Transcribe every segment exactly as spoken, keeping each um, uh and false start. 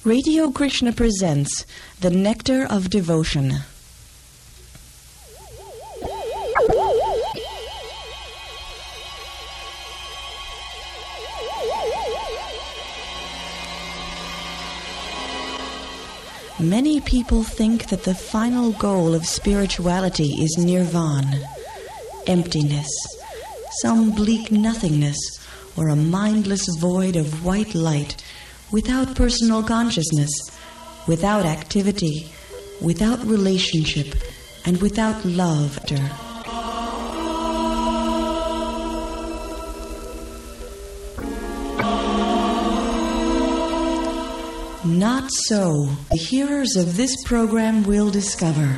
Radio Krishna presents The Nectar of Devotion. Many people think that the final goal of spirituality is nirvana, emptiness, some bleak nothingness, or a mindless void of white light, without personal consciousness, without activity, without relationship, and without love. Not so. The hearers of this program will discover.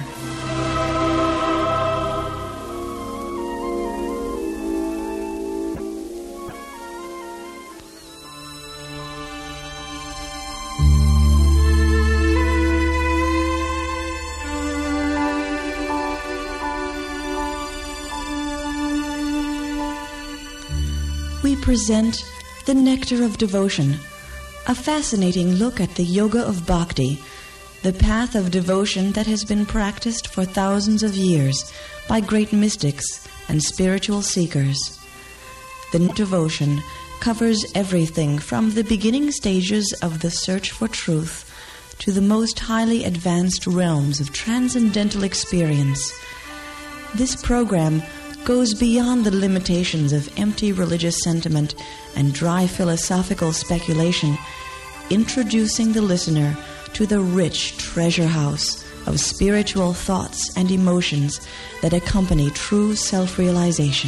We present The Nectar of Devotion, a fascinating look at the yoga of bhakti, the path of devotion that has been practiced for thousands of years by great mystics and spiritual seekers. The devotion covers everything from the beginning stages of the search for truth to the most highly advanced realms of transcendental experience. This program goes beyond the limitations of empty religious sentiment and dry philosophical speculation, introducing the listener to the rich treasure house of spiritual thoughts and emotions that accompany true self-realization.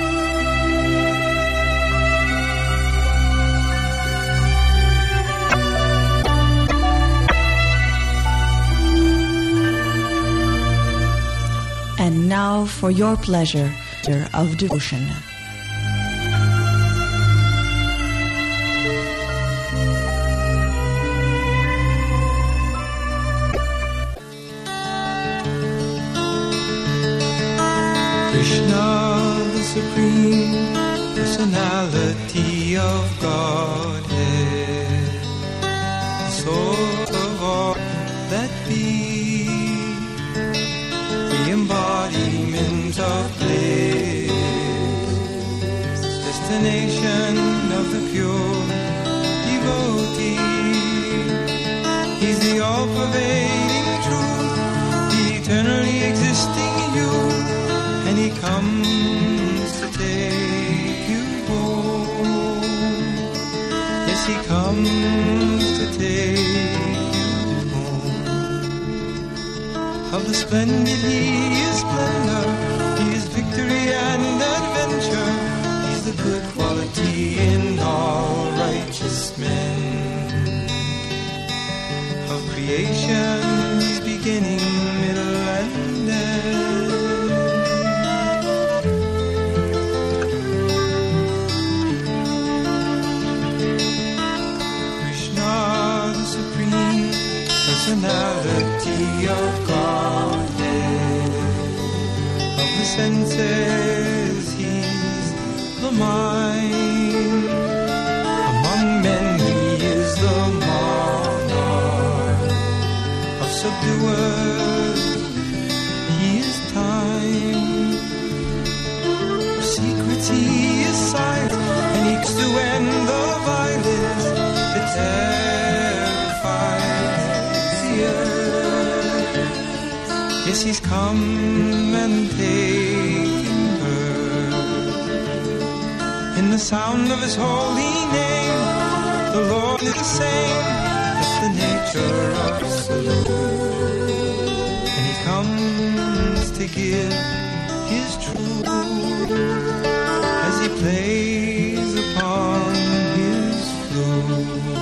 And now for your pleasure of devotion. Krishna, the Supreme Personality of Godhead, the source of all that be, the embodiment of bliss, destination of the pure devotee. He's the all-pervading truth, the eternally existing you, and he comes to take you home. Yes, he comes to take you home. Of the splendid he is splendor, he is victory and adventure. He's the good quality in all righteous men. Of creation he's beginning, middle, and end. Personality of Godhead, of the senses he's the mind. Among men he is the monarch of subduers. He is time. Of secrets he is silent, and he to end the violence that terrifies the earth. Yes, he's come and taken birth. In the sound of his holy name, the Lord is the same as the nature absolute. And he comes to give his truth as he plays upon his flute.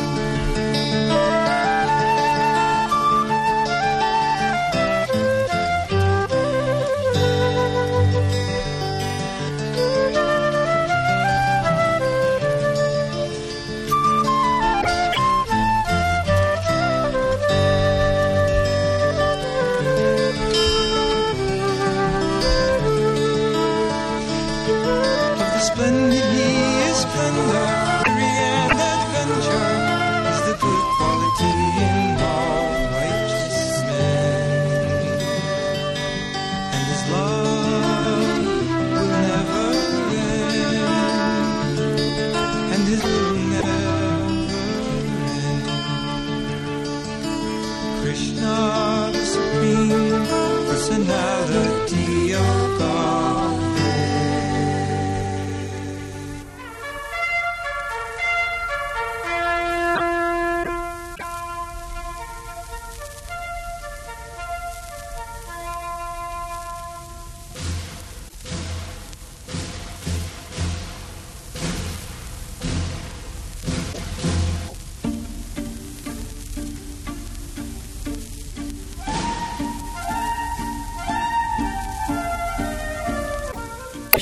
Splendid he is splendor, glory and adventure is the good quality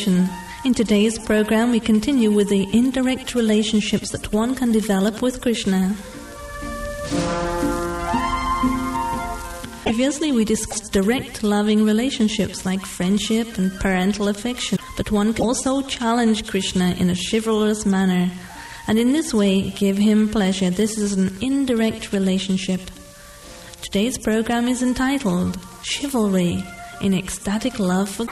devotion. In today's program, we continue with the indirect relationships that one can develop with Krishna. Previously, we discussed direct loving relationships like friendship and parental affection, but one can also challenge Krishna in a chivalrous manner, and in this way give him pleasure. This is an indirect relationship. Today's program is entitled Chivalry in Ecstatic Love for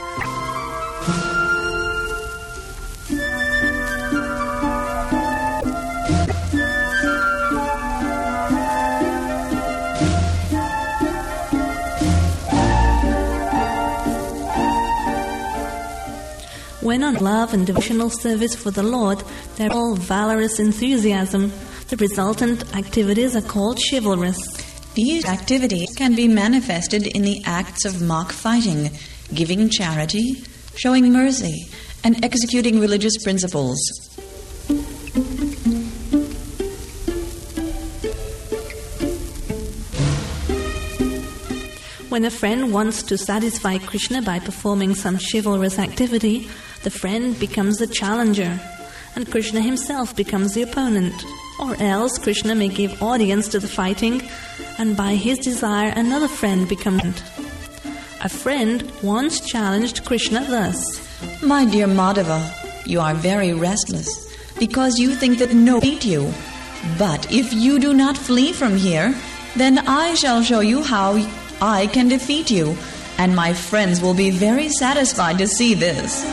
When on love and devotional service for the Lord, there are all valorous enthusiasm. The resultant activities are called chivalrous. These activities can be manifested in the acts of mock fighting, giving charity, showing mercy, and executing religious principles. When a friend wants to satisfy Krishna by performing some chivalrous activity, the friend becomes the challenger, and Krishna himself becomes the opponent. Or else Krishna may give audience to the fighting, and by his desire another friend becomes. A friend once challenged Krishna thus: My dear Madhava, you are very restless, because you think that no one can beat you. But if you do not flee from here, then I shall show you how I can defeat you, and my friends will be very satisfied to see this.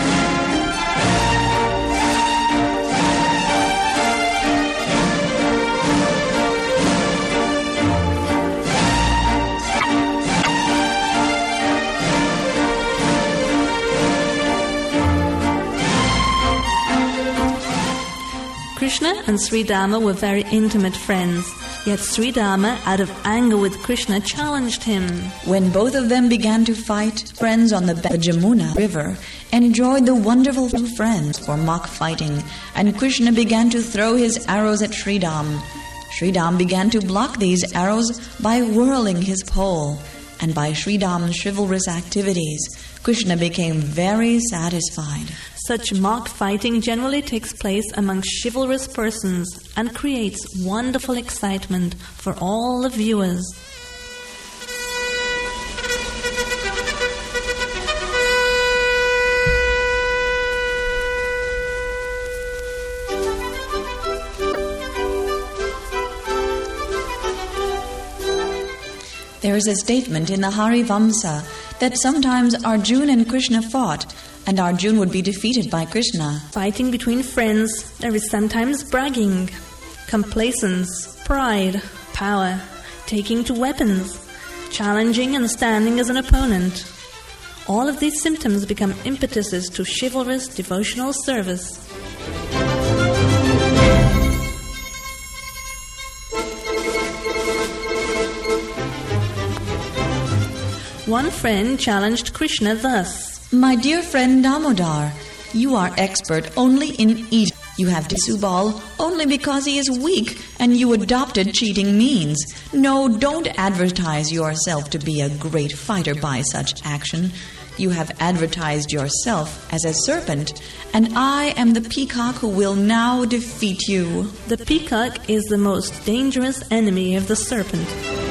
Krishna and Sridharma were very intimate friends, yet Sridharma, out of anger with Krishna, challenged him. When both of them began to fight, friends on the Jamuna river enjoyed the wonderful two friends for mock fighting, and Krishna began to throw his arrows at Sridham. Sridham began to block these arrows by whirling his pole, and by Sridham's chivalrous activities, Krishna became very satisfied. Such mock fighting generally takes place among chivalrous persons and creates wonderful excitement for all the viewers. There is a statement in the Harivamsa that sometimes Arjuna and Krishna fought, and Arjuna would be defeated by Krishna. Fighting between friends, there is sometimes bragging, complacence, pride, power, taking to weapons, challenging and standing as an opponent. All of these symptoms become impetuses to chivalrous devotional service. One friend challenged Krishna thus: My dear friend Damodar, you are expert only in eating. You have Subal only because he is weak, and you adopted cheating means. No, don't advertise yourself to be a great fighter by such action. You have advertised yourself as a serpent, and I am the peacock who will now defeat you. The peacock is the most dangerous enemy of the serpent.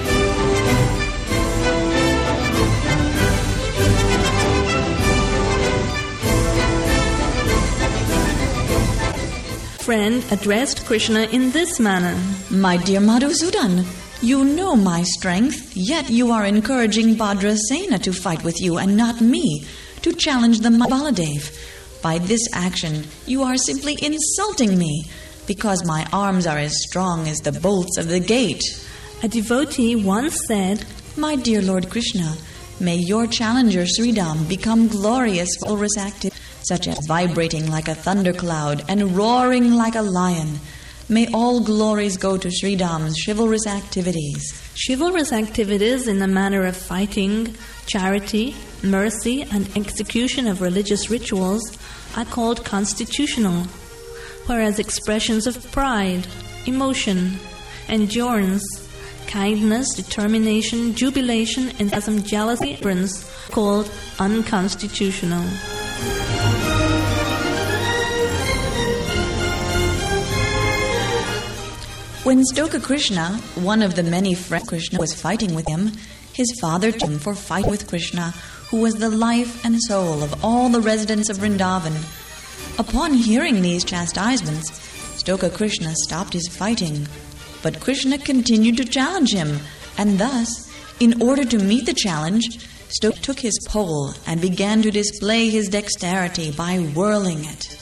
Friend addressed Krishna in this manner: My dear Madhusudan, you know my strength, yet you are encouraging Bhadrasena to fight with you and not me, to challenge the Baladev. By this action, you are simply insulting me, because my arms are as strong as the bolts of the gate. A devotee once said, My dear Lord Krishna, may your challenger Sridham become glorious chivalrous active, such as vibrating like a thundercloud and roaring like a lion. May all glories go to Sridham's chivalrous activities. Chivalrous activities in the manner of fighting, charity, mercy, and execution of religious rituals are called constitutional, whereas expressions of pride, emotion, endurance, kindness, determination, jubilation, enthusiasm, jealousy, and called unconstitutional. When Stoka Krishna, one of the many friends Krishna, was fighting with him, his father took him for fighting with Krishna, who was the life and soul of all the residents of Vrindavan. Upon hearing these chastisements, Stoka Krishna stopped his fighting, but Krishna continued to challenge him, and thus, in order to meet the challenge, Stoka took his pole and began to display his dexterity by whirling it.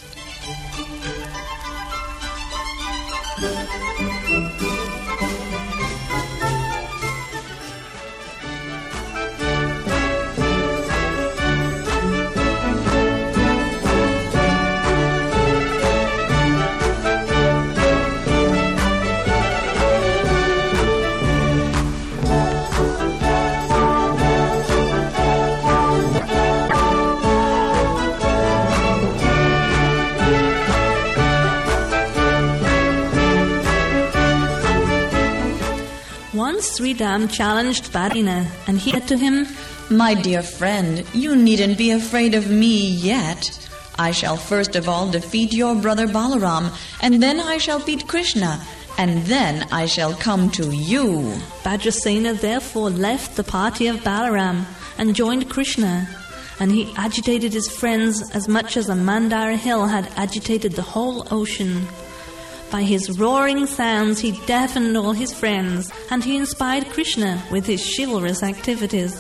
Once Sridham challenged Bharina, and he said to him, "My dear friend, you needn't be afraid of me yet. I shall first of all defeat your brother Balaram, and then I shall beat Krishna, and then I shall come to you." Bhadrasena therefore left the party of Balaram and joined Krishna, and he agitated his friends as much as a Mandara hill had agitated the whole ocean. By his roaring sounds he deafened all his friends, and he inspired Krishna with his chivalrous activities.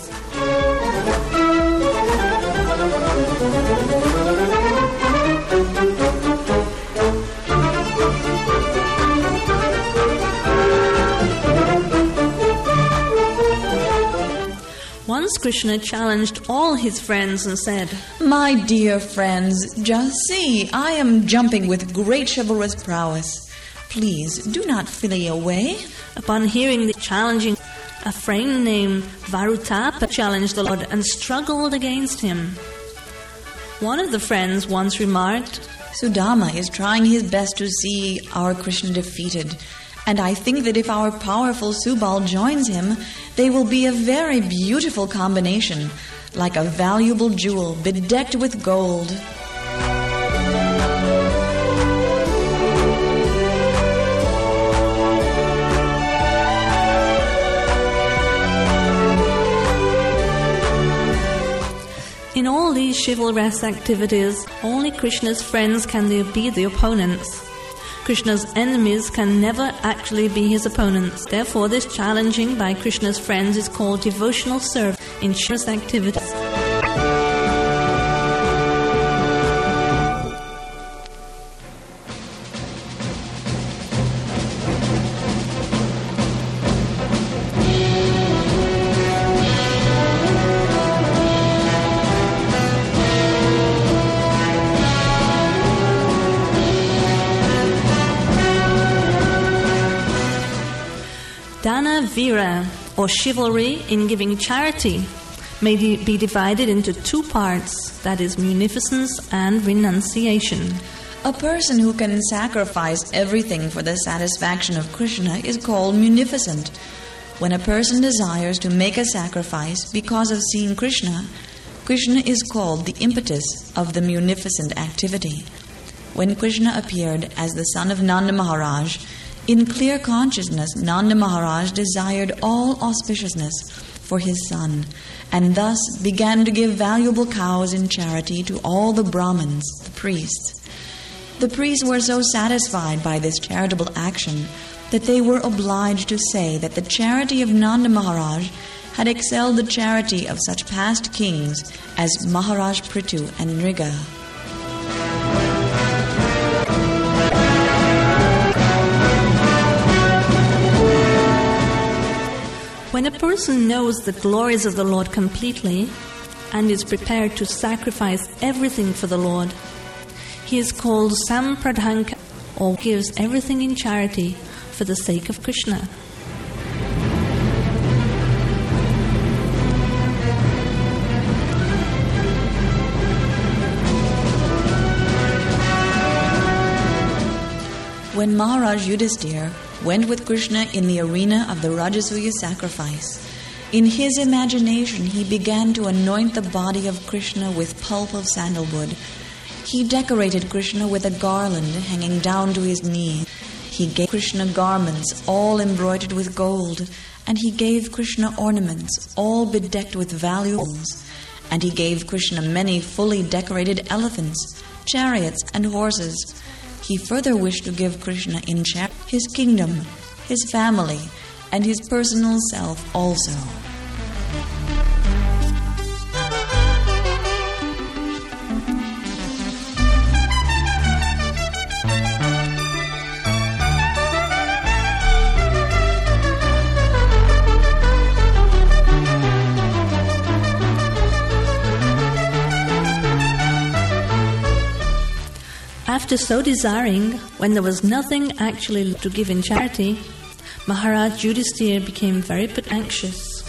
Once Krishna challenged all his friends and said, "My dear friends, just see, I am jumping with great chivalrous prowess. Please do not flee away." Upon hearing the challenging, a friend named Varutapa challenged the Lord and struggled against him. One of the friends once remarked, "Sudama is trying his best to see our Krishna defeated, and I think that if our powerful Subal joins him, they will be a very beautiful combination, like a valuable jewel bedecked with gold." In all these chivalrous activities, only Krishna's friends can be the opponents. Krishna's enemies can never actually be his opponents. Therefore, this challenging by Krishna's friends is called devotional service in chivalrous activities. Dana Vira, or chivalry in giving charity, may be divided into two parts, that is, munificence and renunciation. A person who can sacrifice everything for the satisfaction of Krishna is called munificent. When a person desires to make a sacrifice because of seeing Krishna, Krishna is called the impetus of the munificent activity. When Krishna appeared as the son of Nanda Maharaj, in clear consciousness, Nanda Maharaj desired all auspiciousness for his son, and thus began to give valuable cows in charity to all the Brahmins, the priests. The priests were so satisfied by this charitable action that they were obliged to say that the charity of Nanda Maharaj had excelled the charity of such past kings as Maharaj Prithu and Nriga. When a person knows the glories of the Lord completely and is prepared to sacrifice everything for the Lord, he is called Sampradhanka, or gives everything in charity for the sake of Krishna. When Maharaj Yudhisthira went with Krishna in the arena of the Rajasuya sacrifice, In his imagination, he began to anoint the body of Krishna with pulp of sandalwood. He decorated Krishna with a garland hanging down to his knee. He gave Krishna garments all embroidered with gold, and he gave Krishna ornaments all bedecked with valuables. And he gave Krishna many fully decorated elephants, chariots, and horses. He further wished to give Krishna in charity his kingdom, his family, and his personal self also. After so desiring, when there was nothing actually to give in charity, Maharaj Yudhisthira became very but anxious.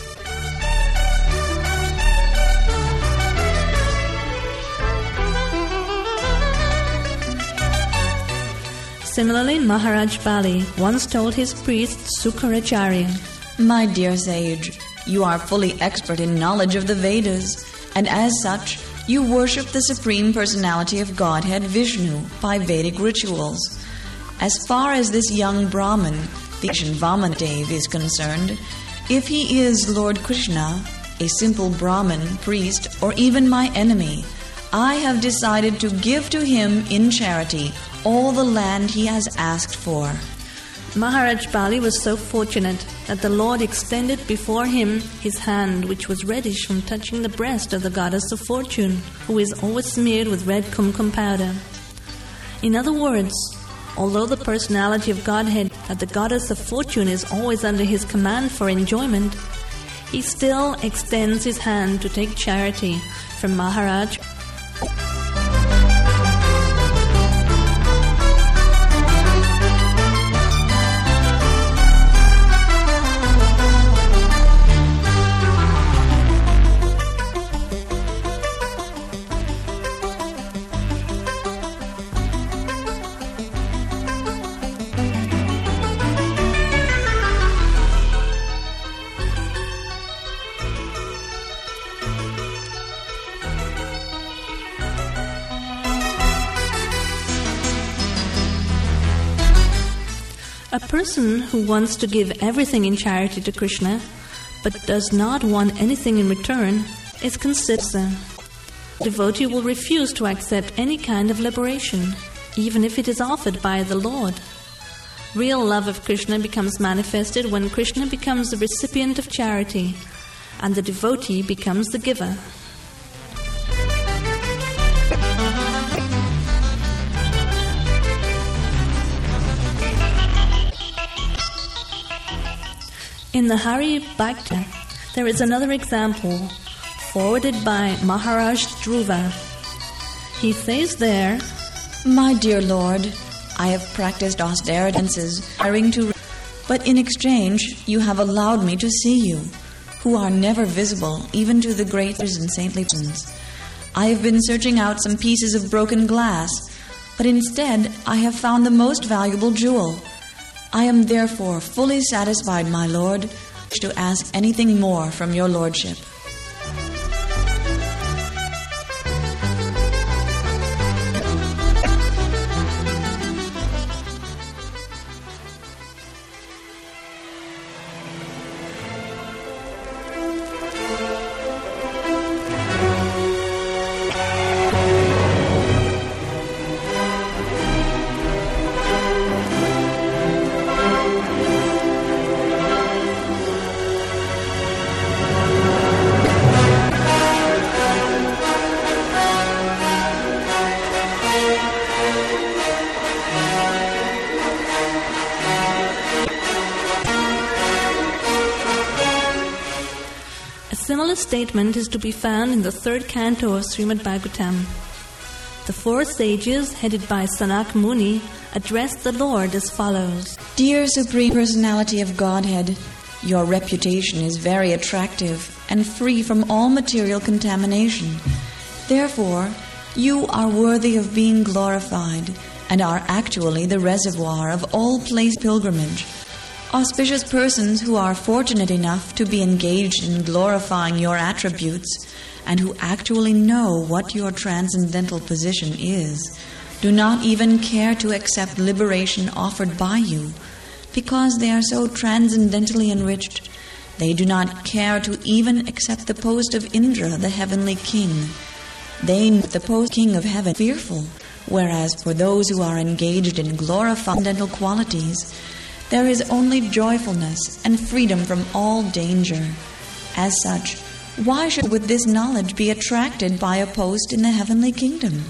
Similarly, Maharaj Bali once told his priest Sukaracharya, "My dear sage, you are fully expert in knowledge of the Vedas, and as such, you worship the Supreme Personality of Godhead, Vishnu, by Vedic rituals. As far as this young Brahmin, the Vamanadev, is concerned, if he is Lord Krishna, a simple Brahmin, priest, or even my enemy, I have decided to give to him in charity all the land he has asked for." Maharaj Bali was so fortunate that the Lord extended before him his hand, which was reddish from touching the breast of the goddess of fortune, who is always smeared with red kumkum powder. In other words, although the personality of Godhead, that the goddess of fortune is always under his command for enjoyment, he still extends his hand to take charity from Maharaj. A person who wants to give everything in charity to Krishna, but does not want anything in return, is considered a devotee will refuse to accept any kind of liberation, even if it is offered by the Lord. Real love of Krishna becomes manifested when Krishna becomes the recipient of charity, and the devotee becomes the giver. In the Hari Bhakta, there is another example, forwarded by Maharaj Dhruva. He says there, "My dear Lord, I have practiced austerities, hiring to, but in exchange you have allowed me to see you, who are never visible even to the great and saintly persons. I have been searching out some pieces of broken glass, but instead I have found the most valuable jewel. I am therefore fully satisfied, my Lord, to ask anything more from your Lordship." A similar statement is to be found in the third canto of Srimad Bhagavatam. The four sages, headed by Sanak Muni, addressed the Lord as follows. "Dear Supreme Personality of Godhead, your reputation is very attractive and free from all material contamination. Therefore, you are worthy of being glorified and are actually the reservoir of all place pilgrimage. Auspicious persons who are fortunate enough to be engaged in glorifying your attributes and who actually know what your transcendental position is, do not even care to accept liberation offered by you, because they are so transcendentally enriched. They do not care to even accept the post of Indra, the heavenly king. They know the post king of heaven fearful, whereas for those who are engaged in glorifying transcendental qualities, there is only joyfulness and freedom from all danger. As such, why should with this knowledge be attracted by a post in the heavenly kingdom?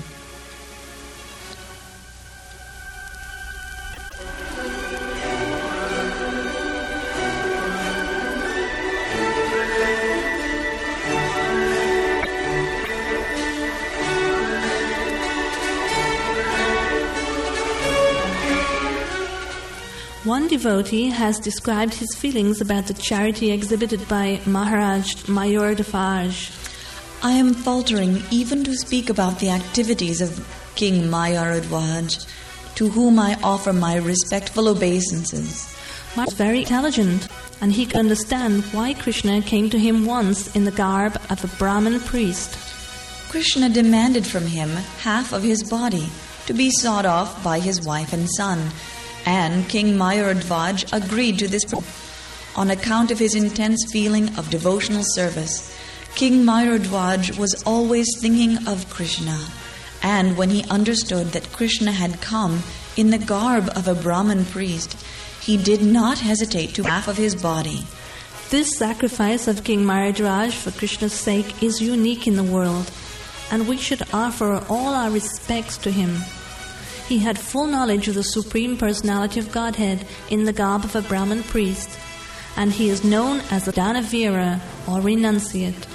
One devotee has described his feelings about the charity exhibited by Maharaj Mayuradhwaj. I am faltering even to speak about the activities of King Mayuradhwaj, to whom I offer my respectful obeisances. Maharaj was very intelligent, and he could understand why Krishna came to him once in the garb of a Brahmin priest. Krishna demanded from him half of his body to be sawed off by his wife and son, and King Mayuradhwaj agreed to this on account of his intense feeling of devotional service. King Mayuradhwaj was always thinking of Krishna, and when he understood that Krishna had come in the garb of a Brahmin priest, he did not hesitate to half of his body. This sacrifice of King Mayuradhwaj for Krishna's sake is unique in the world, and we should offer all our respects to him. He had full knowledge of the Supreme Personality of Godhead in the garb of a Brahmin priest, and he is known as the Danavira or renunciate.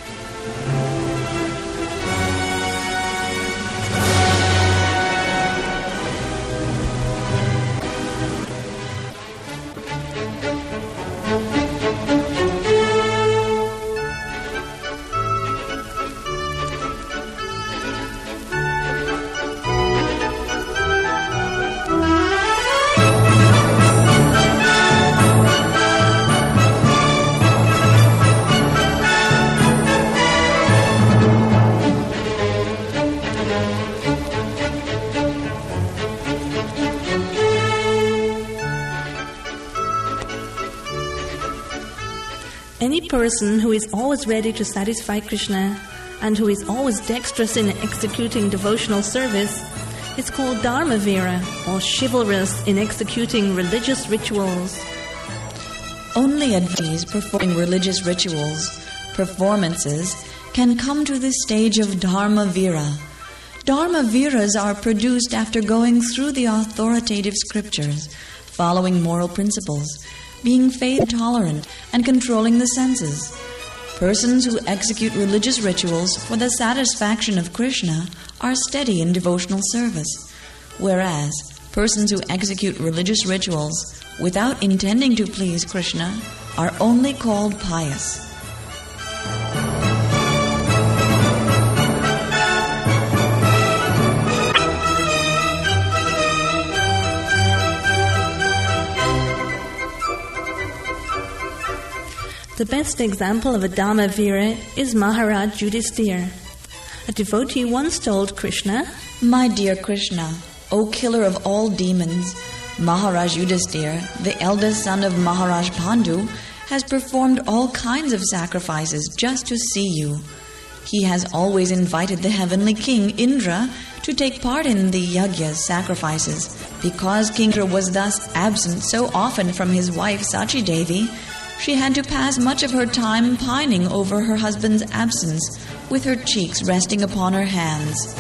Any person who is always ready to satisfy Krishna and who is always dexterous in executing devotional service is called Dharmavira, or chivalrous in executing religious rituals. Only advocates performing religious rituals, performances, can come to this stage of Dharmavira. Dharmaviras are produced after going through the authoritative scriptures, following moral principles, being faith tolerant, and controlling the senses. Persons who execute religious rituals for the satisfaction of Krishna are steady in devotional service, whereas persons who execute religious rituals without intending to please Krishna are only called pious. The best example of a Dharmavira is Maharaj Yudhisthira. A devotee once told Krishna, "My dear Krishna, O killer of all demons, Maharaj Yudhisthira, the eldest son of Maharaj Pandu, has performed all kinds of sacrifices just to see you. He has always invited the heavenly king, Indra, to take part in the yajnas, sacrifices. Because King Indra was thus absent so often from his wife Sachi Devi, she had to pass much of her time pining over her husband's absence, with her cheeks resting upon her hands."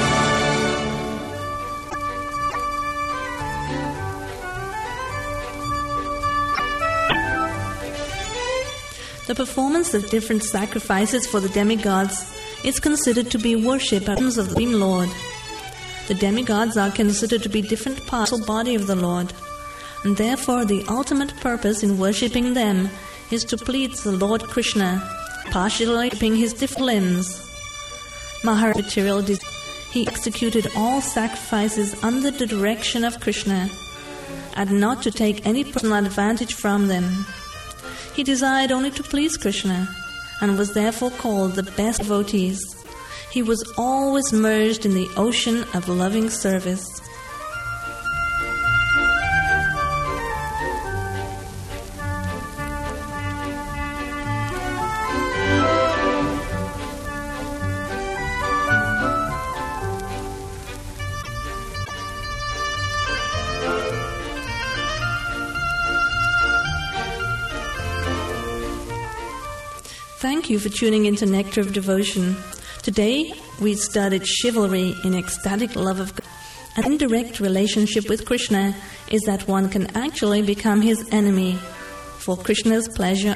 The performance of different sacrifices for the demigods is considered to be worship of the Supreme Lord. The demigods are considered to be different parts of the body of the Lord, and therefore the ultimate purpose in worshipping them is to please the Lord Krishna, partially worshipping his different limbs. Maharaj material he executed all sacrifices under the direction of Krishna, and not to take any personal advantage from them. He desired only to please Krishna, and was therefore called the best of devotees. He was always merged in the ocean of loving service. Thank you for tuning into Nectar of Devotion. Today, we studied chivalry in ecstatic love of God. An indirect relationship with Krishna is that one can actually become his enemy for Krishna's pleasure.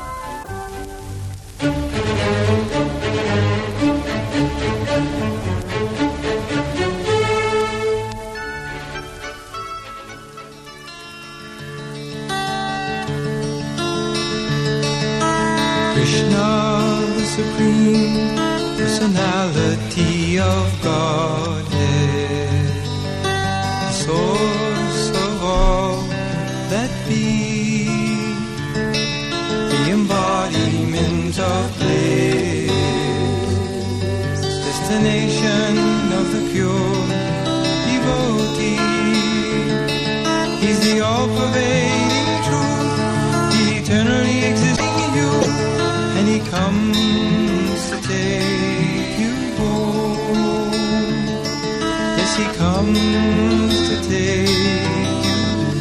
Krishna, the Supreme Personality of Godhead, the source of all that be, the embodiment of bliss, destination of the pure devotee. He's the all-pervading truth, the eternally existing in you. And he comes to take you home. Yes, he comes to take you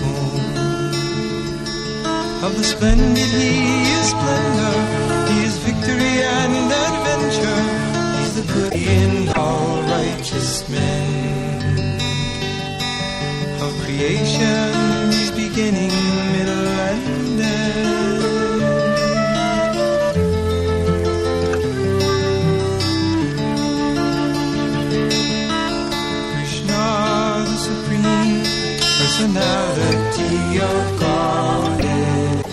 home. Of the splendid he is splendor, he is victory and adventure. He's the good in all righteous men. Of creation he's beginning, middle, and end. Personality of Godhead.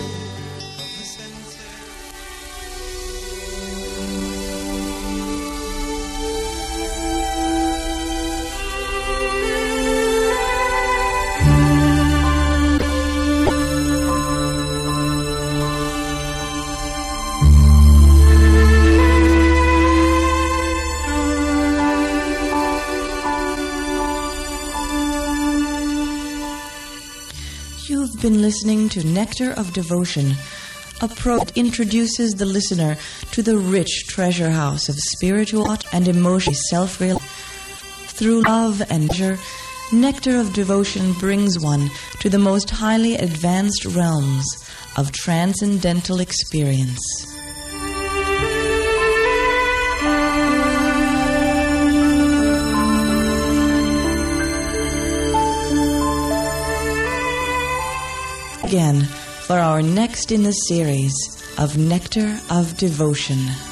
You've been listening to Nectar of Devotion, a program that introduces the listener to the rich treasure house of spiritual thought and emotional self-realization. Through love and pleasure, Nectar of Devotion brings one to the most highly advanced realms of transcendental experience. Again for our next in the series of Nectar of Devotion.